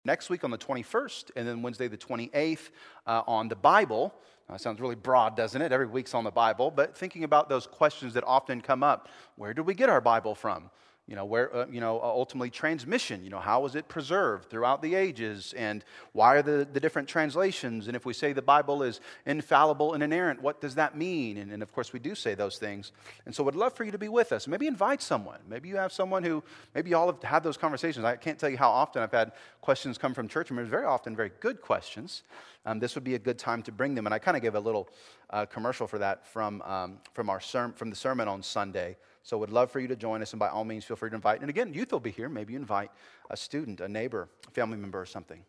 next week on the 21st, and then Wednesday the 28th on the Bible. Sounds really broad, doesn't it? Every week's on the Bible, but thinking about those questions that often come up. Where did we get our Bible from? Ultimately transmission, how was it preserved throughout the ages, and why are the different translations? And if we say the Bible is infallible and inerrant, what does that mean? And of course we do say those things. And so I'd love for you to be with us. Maybe invite someone. Maybe you have someone who, maybe you all have had those conversations. I can't tell you how often I've had questions come from church members, very often very good questions. This would be a good time to bring them. And I kind of gave a little commercial for that from the sermon on Sunday. So would love for you to join us, and by all means, feel free to invite. And again, youth will be here. Maybe you invite a student, a neighbor, a family member, or something.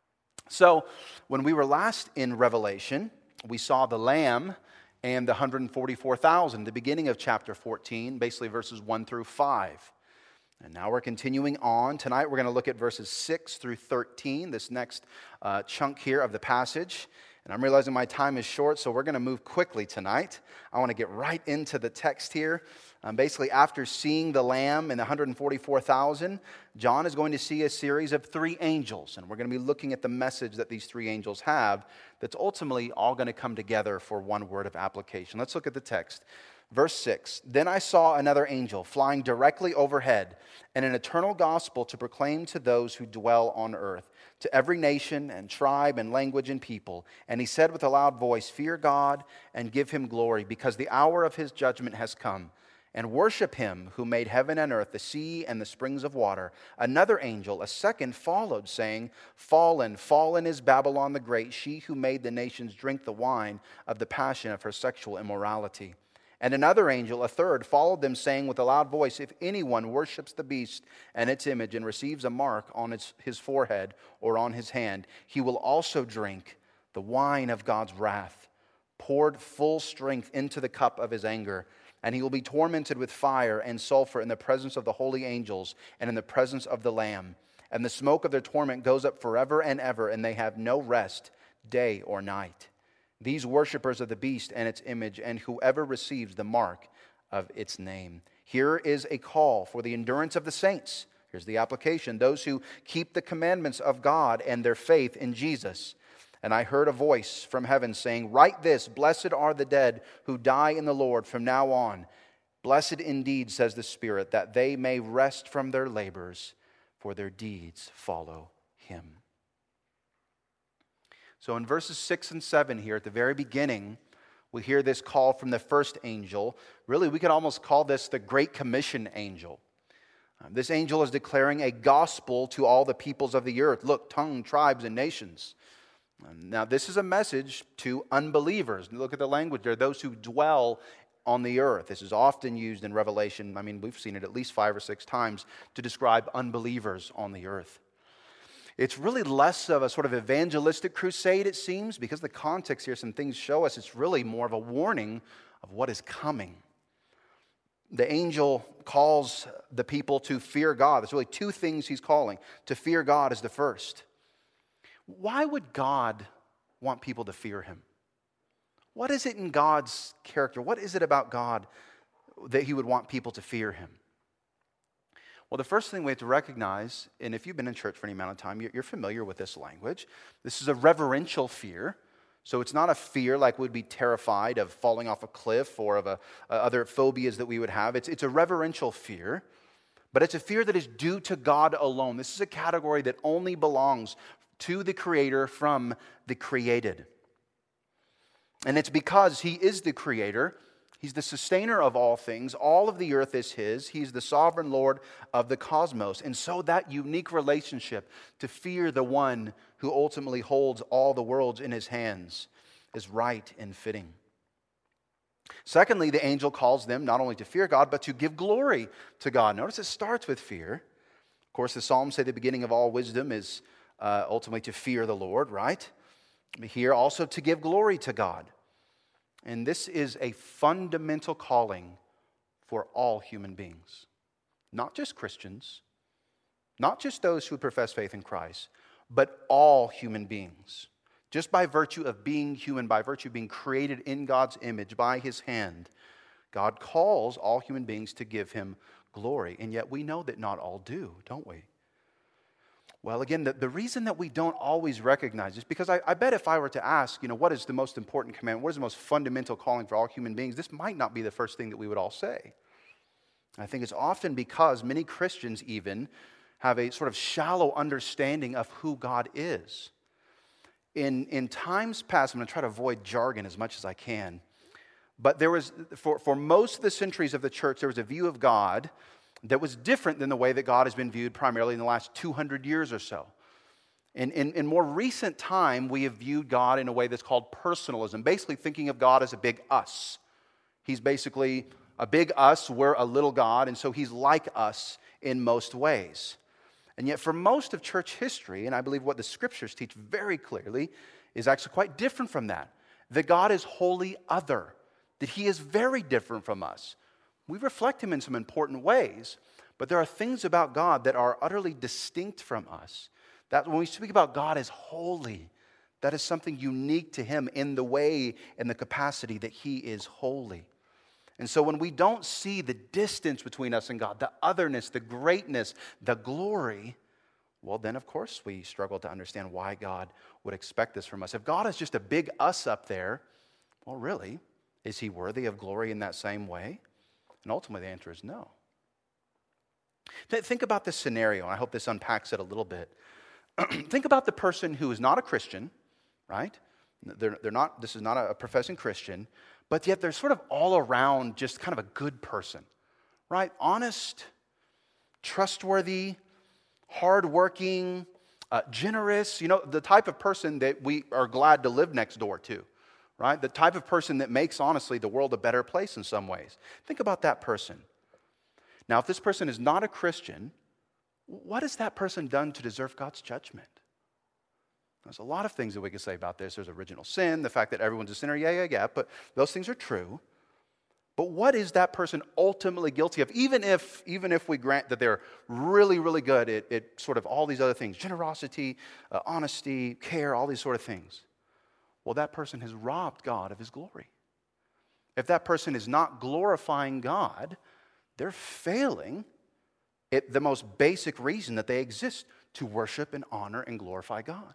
So when we were last in Revelation, we saw the Lamb and the 144,000, the beginning of chapter 14, basically verses 1 through 5. And now we're continuing on. Tonight we're going to look at verses 6 through 13, this next chunk here of the passage. And I'm realizing my time is short, so we're going to move quickly tonight. I want to get right into the text here. Basically, after seeing the Lamb and the 144,000, John is going to see a series of 3 angels. And we're going to be looking at the message that these 3 angels have that's ultimately all going to come together for one word of application. Let's look at the text. Verse 6, "Then I saw another angel flying directly overhead, and an eternal gospel to proclaim to those who dwell on earth, to every nation and tribe and language and people. And he said with a loud voice, 'Fear God and give him glory, because the hour of his judgment has come. And worship him who made heaven and earth, the sea and the springs of water.' Another angel, a second, followed, saying, 'Fallen, fallen is Babylon the great, she who made the nations drink the wine of the passion of her sexual immorality.' And another angel, a third, followed them, saying with a loud voice, 'If anyone worships the beast and its image and receives a mark on his forehead or on his hand, he will also drink the wine of God's wrath, poured full strength into the cup of his anger. And he will be tormented with fire and sulfur in the presence of the holy angels and in the presence of the Lamb. And the smoke of their torment goes up forever and ever, and they have no rest, day or night. These worshipers of the beast and its image, and whoever receives the mark of its name.' Here is a call for the endurance of the saints." Here's the application: "Those who keep the commandments of God and their faith in Jesus. And I heard a voice from heaven saying, 'Write this, blessed are the dead who die in the Lord from now on. Blessed indeed, says the Spirit, that they may rest from their labors, for their deeds follow him.'" So in verses 6 and 7 here, at the very beginning, we hear this call from the first angel. Really, we could almost call this the Great Commission angel. This angel is declaring a gospel to all the peoples of the earth. Look, tongue, tribes, and nations. Now, this is a message to unbelievers. Look at the language there. Those who dwell on the earth. This is often used in Revelation. I mean, we've seen it at least 5 or 6 times to describe unbelievers on the earth. It's really less of a sort of evangelistic crusade, it seems, because the context here, some things show us it's really more of a warning of what is coming. The angel calls the people to fear God. There's really 2 things he's calling. To fear God is the first. Why would God want people to fear him? What is it in God's character? What is it about God that he would want people to fear him? Well, the first thing we have to recognize, and if you've been in church for any amount of time, you're familiar with this language. This is a reverential fear. So it's not a fear like we'd be terrified of falling off a cliff or of other phobias that we would have. It's a reverential fear, but it's a fear that is due to God alone. This is a category that only belongs to the Creator from the created. And it's because he is the Creator. He's the sustainer of all things. All of the earth is his. He's the sovereign Lord of the cosmos. And so that unique relationship to fear the one who ultimately holds all the worlds in his hands is right and fitting. Secondly, the angel calls them not only to fear God, but to give glory to God. Notice it starts with fear. Of course, the Psalms say the beginning of all wisdom is ultimately to fear the Lord, right? Here also to give glory to God. And this is a fundamental calling for all human beings. Not just Christians, not just those who profess faith in Christ, but all human beings. Just by virtue of being human, by virtue of being created in God's image by his hand, God calls all human beings to give him glory. And yet we know that not all do, don't we? Well, again, the reason that we don't always recognize this, because I bet if I were to ask, what is the most important command, what is the most fundamental calling for all human beings, this might not be the first thing that we would all say. I think it's often because many Christians even have a sort of shallow understanding of who God is. In times past, I'm going to try to avoid jargon as much as I can, but there was, for most of the centuries of the church, there was a view of God that was different than the way that God has been viewed primarily in the last 200 years or so. In more recent time, we have viewed God in a way that's called personalism, basically thinking of God as a big us. He's basically a big us, we're a little God, and so he's like us in most ways. And yet for most of church history, and I believe what the scriptures teach very clearly, is actually quite different from that. That God is wholly other, that he is very different from us. We reflect him in some important ways, but there are things about God that are utterly distinct from us. That when we speak about God as holy, that is something unique to him in the way and the capacity that he is holy. And so when we don't see the distance between us and God, the otherness, the greatness, the glory, well then of course we struggle to understand why God would expect this from us. If God is just a big us up there, well really, is he worthy of glory in that same way? And ultimately the answer is no. Think about this scenario, and I hope this unpacks it a little bit. Think about the person who is not a Christian, right? They're not. This is not a professing Christian, but yet they're sort of all around just kind of a good person, right? Honest, trustworthy, hardworking, generous. The type of person that we are glad to live next door to, right? The type of person that makes, honestly, the world a better place in some ways. Think about that person. Now, if this person is not a Christian, what has that person done to deserve God's judgment? There's a lot of things that we could say about this. There's original sin, the fact that everyone's a sinner, yeah, but those things are true. But what is that person ultimately guilty of? Even if we grant that they're really, really good at sort of all these other things, generosity, honesty, care, all these sort of things. Well, that person has robbed God of his glory. If that person is not glorifying God, they're failing at the most basic reason that they exist, to worship and honor and glorify God.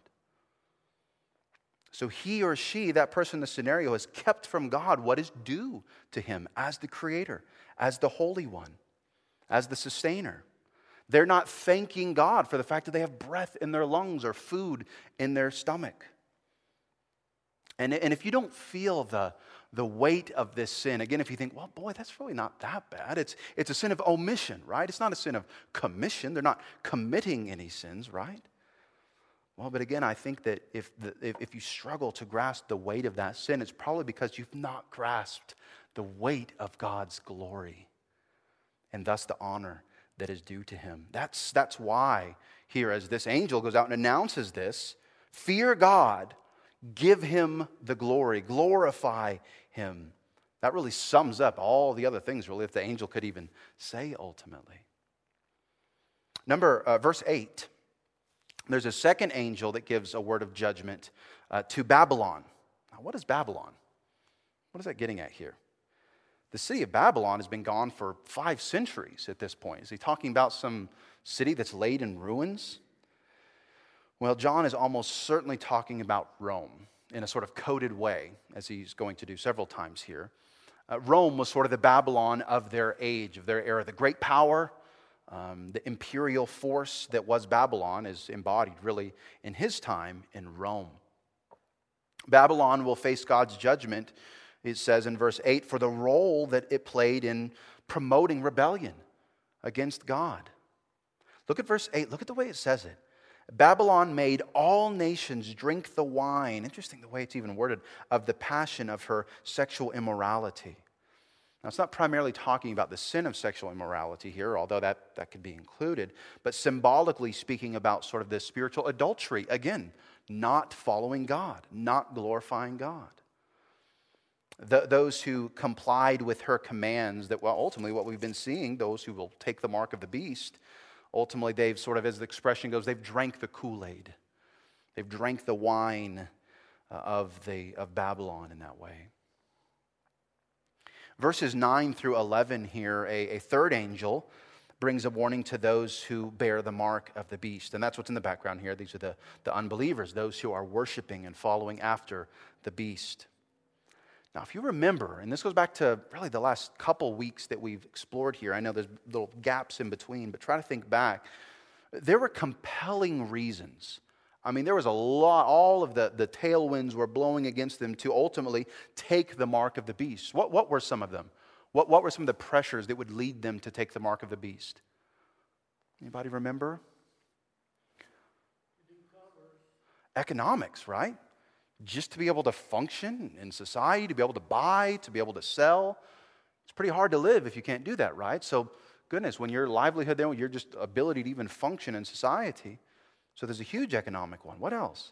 So he or she, that person in the scenario, has kept from God what is due to him as the Creator, as the Holy One, as the Sustainer. They're not thanking God for the fact that they have breath in their lungs or food in their stomach. And if you don't feel the weight of this sin, again, if you think, well, boy, that's really not that bad. It's a sin of omission, right? It's not a sin of commission. They're not committing any sins, right? Well, but again, I think that if you struggle to grasp the weight of that sin, it's probably because you've not grasped the weight of God's glory and thus the honor that is due to him. That's why here, as this angel goes out and announces this, fear God, give him the glory, glorify him. That really sums up all the other things, really, if the angel could even say ultimately. Verse 8. There's a second angel that gives a word of judgment to Babylon. Now, what is Babylon? What is that getting at here? The city of Babylon has been gone for 5 centuries at this point. Is he talking about some city that's laid in ruins? Well, John is almost certainly talking about Rome in a sort of coded way, as he's going to do several times here. Rome was sort of the Babylon of their age, of their era. The great power, the imperial force that was Babylon is embodied really in his time in Rome. Babylon will face God's judgment, it says in verse 8, for the role that it played in promoting rebellion against God. Look at verse 8. Look at the way it says it. Babylon made all nations drink the wine. Interesting the way it's even worded, of the passion of her sexual immorality. Now, it's not primarily talking about the sin of sexual immorality here, although that could be included, but symbolically speaking about sort of this spiritual adultery. Again, not following God, not glorifying God. Those who complied with her commands, that, well, ultimately what we've been seeing, those who will take the mark of the beast, ultimately they've sort of, as the expression goes, they've drank the Kool-Aid. They've drank the wine of Babylon in that way. Verses 9 through 11 here, a third angel, brings a warning to those who bear the mark of the beast. And that's what's in the background here. These are the unbelievers, those who are worshiping and following after the beast. Now, if you remember, and this goes back to really the last couple weeks that we've explored here. I know there's little gaps in between, but try to think back. There were compelling reasons. I mean, there was a lot, all of the tailwinds were blowing against them to ultimately take the mark of the beast. What were some of them? What were some of the pressures that would lead them to take the mark of the beast? Anybody remember? Economics, right? Just to be able to function in society, to be able to buy, to be able to sell. It's pretty hard to live if you can't do that, right? So, goodness, when your livelihood there, when your just ability to even function in society. So there's a huge economic one. What else?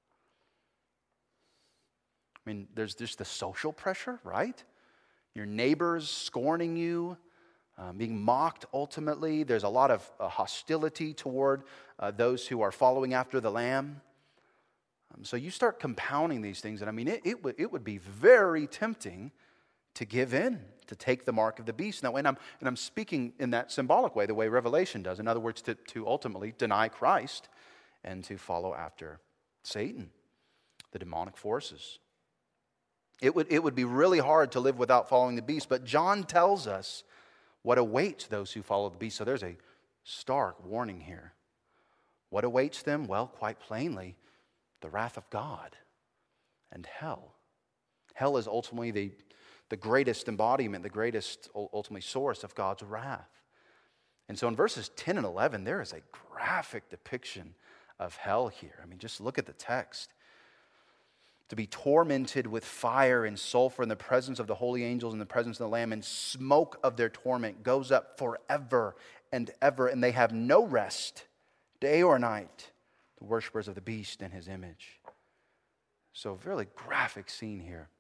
I mean, there's just the social pressure, right? Your neighbors scorning you, being mocked ultimately. There's a lot of hostility toward those who are following after the Lamb. So you start compounding these things, and I mean, it would be very tempting to give in, to take the mark of the beast. Now, and I'm speaking in that symbolic way, the way Revelation does. In other words, to ultimately deny Christ and to follow after Satan, the demonic forces. It would be really hard to live without following the beast, but John tells us what awaits those who follow the beast. So there's a stark warning here. What awaits them? Well, quite plainly, the wrath of God and hell. Hell is ultimately the greatest embodiment, the greatest ultimately source of God's wrath. And so in verses 10 and 11, there is a graphic depiction of hell here. I mean, just look at the text. To be tormented with fire and sulfur in the presence of the holy angels, in the presence of the Lamb, and smoke of their torment goes up forever and ever, and they have no rest, day or night, the worshipers of the beast and his image. So, a really graphic scene here.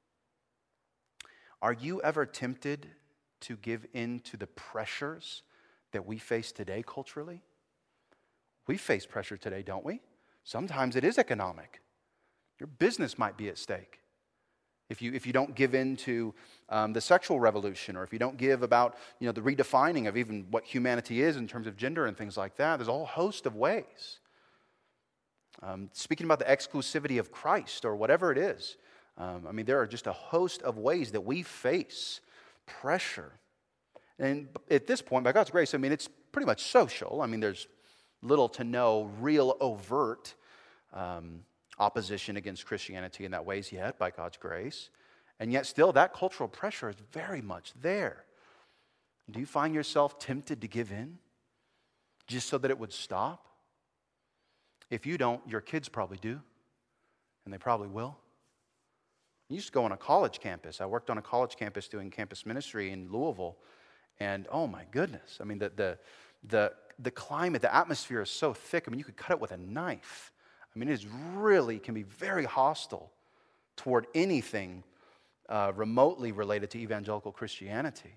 Are you ever tempted to give in to the pressures that we face today culturally? We face pressure today, don't we? Sometimes it is economic. Your business might be at stake. If you don't give in to the sexual revolution, or if you don't give about the redefining of even what humanity is in terms of gender and things like that, there's a whole host of ways. Speaking about the exclusivity of Christ or whatever it is, I mean, there are just a host of ways that we face pressure. And at this point, by God's grace, I mean, it's pretty much social. I mean, there's little to no real overt opposition against Christianity in that ways yet, by God's grace. And yet still, that cultural pressure is very much there. Do you find yourself tempted to give in just so that it would stop? If you don't, your kids probably do, and they probably will. I used to go on a college campus. I worked on a college campus doing campus ministry in Louisville, and oh my goodness, I mean, the climate, the atmosphere is so thick. I mean, you could cut it with a knife. I mean, can be very hostile toward anything remotely related to evangelical Christianity.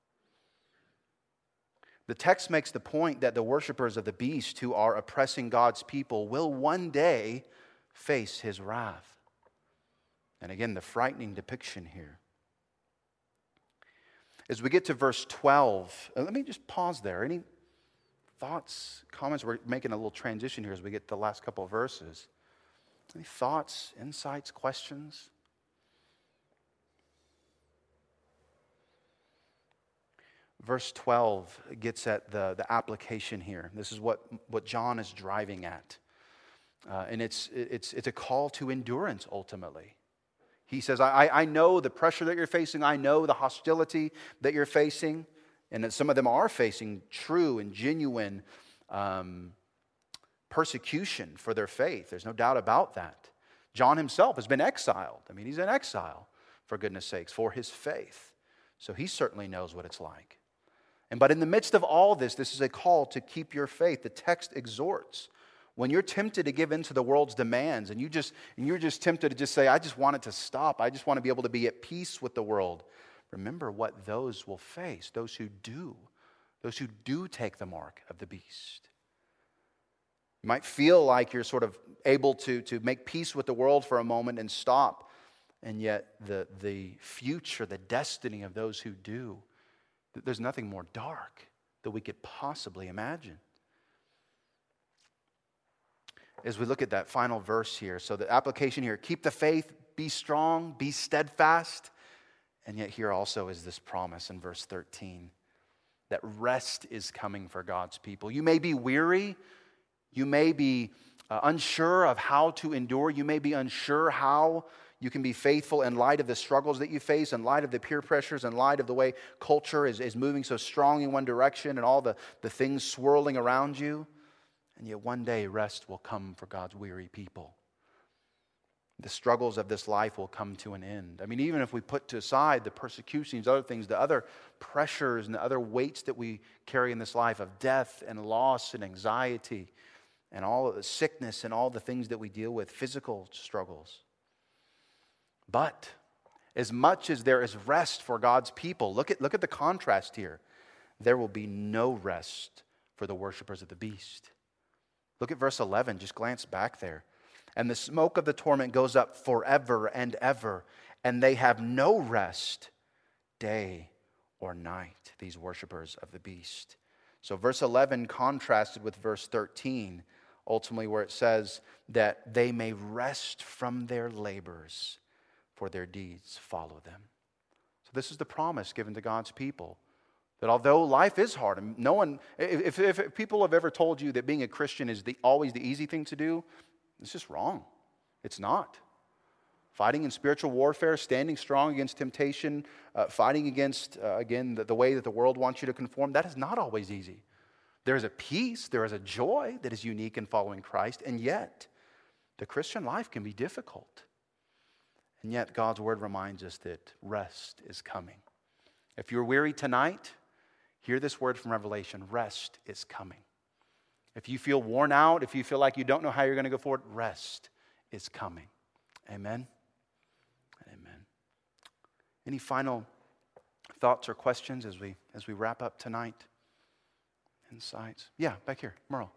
The text makes the point that the worshipers of the beast who are oppressing God's people will one day face his wrath. And again, the frightening depiction here. As we get to verse 12, let me just pause there. Any thoughts, comments? We're making a little transition here as we get to the last couple of verses. Any thoughts, insights, questions? Verse 12 gets at the application here. This is what John is driving at. And it's a call to endurance ultimately. He says, I know the pressure that you're facing. I know the hostility that you're facing. And that some of them are facing true and genuine persecution for their faith. There's no doubt about that. John himself has been exiled. I mean, he's in exile, for goodness sakes, for his faith. So he certainly knows what it's like. But in the midst of all this is a call to keep your faith. The text exhorts. When you're tempted to give in to the world's demands, and you're just tempted to just say, I just want it to stop. I just want to be able to be at peace with the world. Remember what those will face, those who do take the mark of the beast. You might feel like you're sort of able to make peace with the world for a moment and stop. And yet the future, the destiny of those who do, there's nothing more dark. that we could possibly imagine. As we look at that final verse here, so the application here, keep the faith, be strong, be steadfast. And yet here also is this promise in verse 13 that rest is coming for God's people. You may be weary, you may be unsure of how to endure, you may be unsure how you can be faithful in light of the struggles that you face, in light of the peer pressures, in light of the way culture is moving so strong in one direction and all the things swirling around you. And yet one day rest will come for God's weary people. The struggles of this life will come to an end. I mean, even if we put aside the persecutions, other things, the other pressures and the other weights that we carry in this life of death and loss and anxiety and all of the sickness and all the things that we deal with, physical struggles. But as much as there is rest for God's people, look at the contrast here. There will be no rest for the worshipers of the beast. Look at verse 11, just glance back there. And the smoke of the torment goes up forever and ever, and they have no rest day or night, these worshipers of the beast. So verse 11 contrasted with verse 13, ultimately where it says that they may rest from their labors, for their deeds follow them. So this is the promise given to God's people. That although life is hard, and no one, if people have ever told you that being a Christian is always the easy thing to do, it's just wrong. It's not. Fighting in spiritual warfare, standing strong against temptation, fighting against, again, the way that the world wants you to conform, that is not always easy. There is a peace, there is a joy that is unique in following Christ, and yet the Christian life can be difficult. And yet God's word reminds us that rest is coming. If you're weary tonight, hear this word from Revelation. Rest is coming. If you feel worn out, if you feel like you don't know how you're going to go forward, rest is coming. Amen? Amen. Any final thoughts or questions as we wrap up tonight? Insights? Yeah, back here. Merle.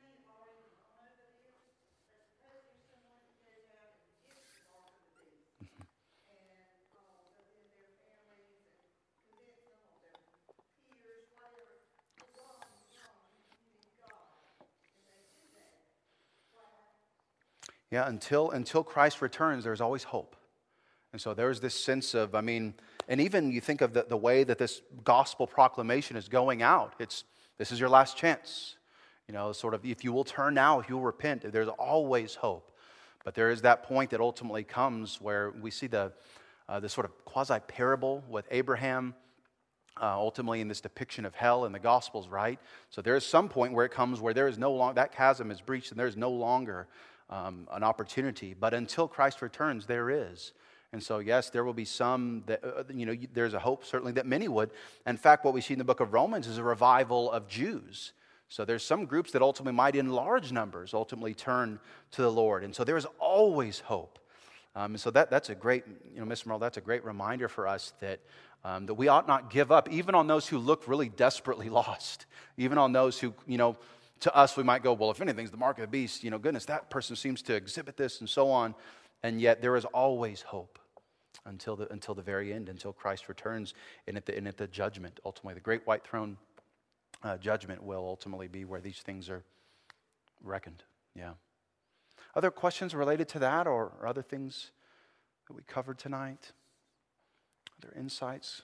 Yeah, until Christ returns, there's always hope. And so there's this sense of, and even you think of the way that this gospel proclamation is going out. This is your last chance. Sort of, if you will turn now, if you will repent, there's always hope. But there is that point that ultimately comes where we see the sort of quasi-parable with Abraham, ultimately in this depiction of hell in the Gospels, right? So there is some point where it comes where there is no longer, that chasm is breached and there is no longer an opportunity. But until Christ returns, there is. And so, yes, there will be some that, there's a hope certainly that many would. In fact, what we see in the book of Romans is a revival of Jews. So there's some groups that ultimately might in large numbers ultimately turn to the Lord. And so there is always hope. And so that's a great, Mr. Merle, that's a great reminder for us that we ought not give up, even on those who look really desperately lost, even on those who, to us, we might go, well, if anything's the mark of the beast, goodness, that person seems to exhibit this and so on. And yet there is always hope until the very end, until Christ returns and at the judgment. Ultimately, the great white throne judgment will ultimately be where these things are reckoned. Yeah. Other questions related to that or other things that we covered tonight? Other insights?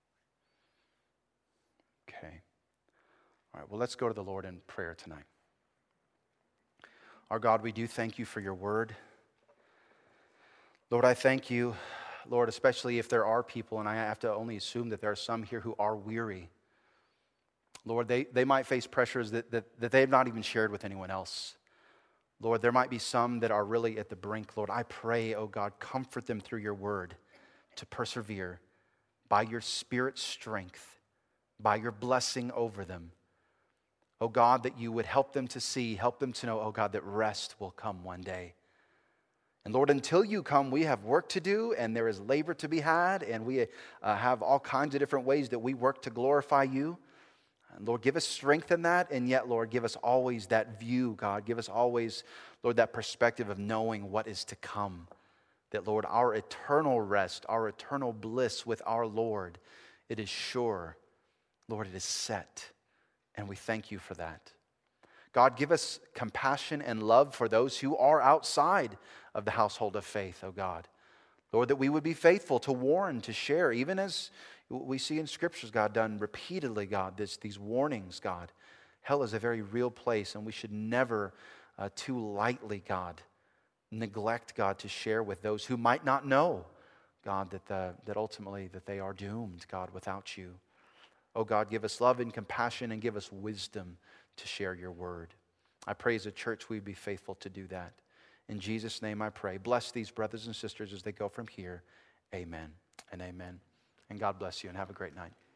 Okay. All right, well, let's go to the Lord in prayer tonight. Our God, we do thank you for your word. Lord, I thank you, Lord, especially if there are people, and I have to only assume that there are some here who are weary. Lord, they might face pressures that they have not even shared with anyone else. Lord, there might be some that are really at the brink. Lord, I pray, oh God, comfort them through your word to persevere by your Spirit's strength, by your blessing over them. Oh God, that you would help them to see, help them to know, oh God, that rest will come one day. And Lord, until you come, we have work to do, and there is labor to be had, and we have all kinds of different ways that we work to glorify you. And Lord, give us strength in that, and yet, Lord, give us always that view, God. Give us always, Lord, that perspective of knowing what is to come. That, Lord, our eternal rest, our eternal bliss with our Lord, it is sure. Lord, it is set. And we thank you for that. God, give us compassion and love for those who are outside of the household of faith, oh God. Lord, that we would be faithful to warn, to share, even as we see in Scriptures, God, done repeatedly, God, these warnings, God. Hell is a very real place, and we should never too lightly, God, neglect, God, to share with those who might not know, God, that ultimately that they are doomed, God, without you. Oh God, give us love and compassion and give us wisdom to share your word. I pray as a church we'd be faithful to do that. In Jesus' name I pray. Bless these brothers and sisters as they go from here. Amen and amen. And God bless you and have a great night.